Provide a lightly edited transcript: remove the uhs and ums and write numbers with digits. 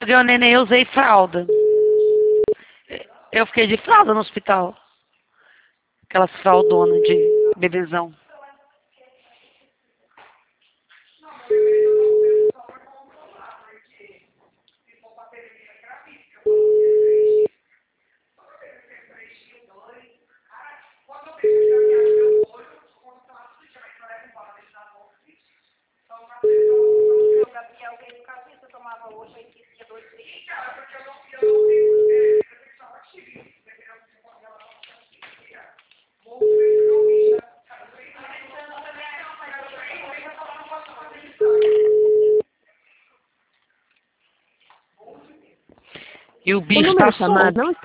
Peguei o neném, eu usei fralda. Eu fiquei de fralda no hospital. Aquelas fraldonas de bebezão. E o O bicho número tá chamado solto. não está